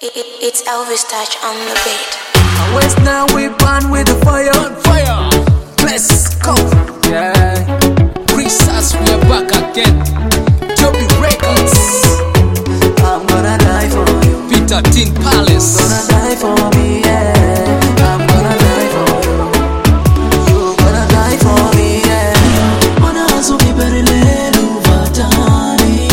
It's Elvis Touch on the beat. West now we burn with the fire. Let's go. Yeah. Princess, we are back again. Joby Records. I'm gonna die for you. Peter Tin Palace. Gonna die for me, yeah. I'm gonna die for you. You gonna die for me, yeah. Mana azumi berelelu vatani.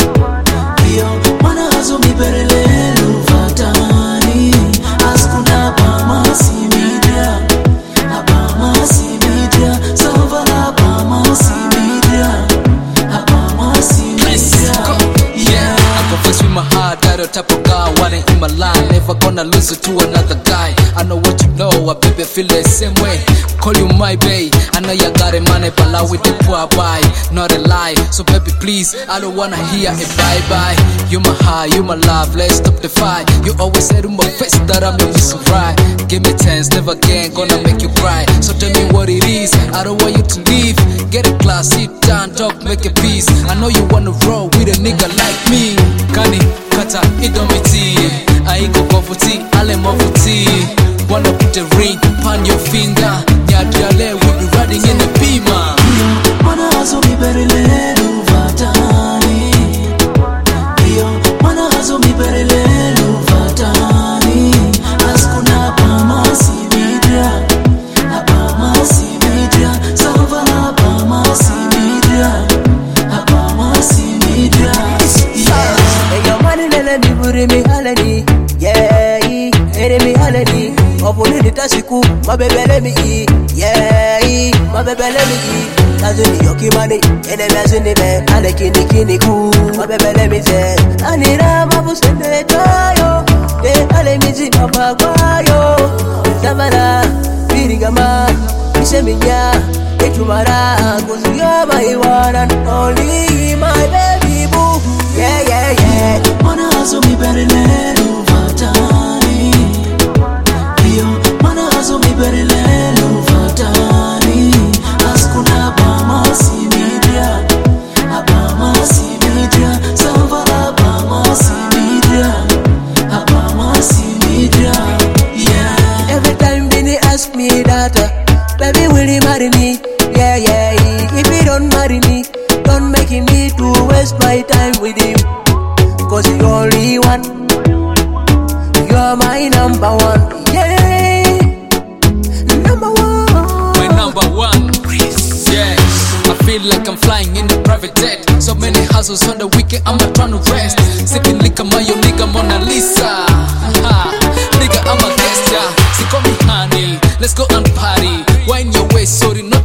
Rio, mana azumi berelelu vatani. Askuna pama simidria. Apama simidria. Salvala pama simidria. Apama simidria. Yeah, I confess with my heart that the type of guy wanting in my life. Never gonna lose it to another guy. I know what you know, I baby feel the same way. Call you my bae, I know you got a money, but lie with the poor boy, not a lie. So baby please, I don't wanna hear a bye bye. You my high, you my love, let's stop the fight. You always said in my face that I'm your so right. Give me chance, never again gonna make you cry. So tell me what it is, I don't want you to leave. Get a class, sit down, talk, make a peace. I know you wanna roll with a nigga like me. Kani, kata, idomiti. Aiko kofuti, ale mofuti. Wanna put a ring on your finger. Nyadriale, we be riding in the beamer. Mana azumi berelelu vatani. Rio, mana azumi berelelu vatani. Askuna pama simidria. Apama simidria. Salvala pama simidria. Apama simidria. Yeah. Hey yo, mani nene mi buri mi haleni. Yeah, ere mi haleni. Opuni nitasiku, mabebele mi yeah, mabebele mi Tazuni yoki mani, ene mezuni me Ale kini kini ku, mabebele mi ze Anira mabu sende tayo De ale mizi mapagwayo Zamana, birigama, mise minya Etumara, cause you're my one and only My baby boo, yeah, yeah, yeah Mana azumi berelelu vatani Mana azumi berelelu vatani Askuna pama simidria. Apama simidria. Salvala pama simidria. Apama simidria. Yeah. Every time Vinny ask me that baby will you marry me? Yeah, yeah. If you don't marry me, don't make me to waste my time with him. Cause you're only one. You're my number one. Yeah. I feel like I'm flying in a private jet. So many hustles on the weekend, I'm not trying to rest. Sipping liquor, my yo nigga Mona Lisa. Ha, nigga, I'm a guest, yeah. So call me honey, let's go and party. Wine your waist, sorry, no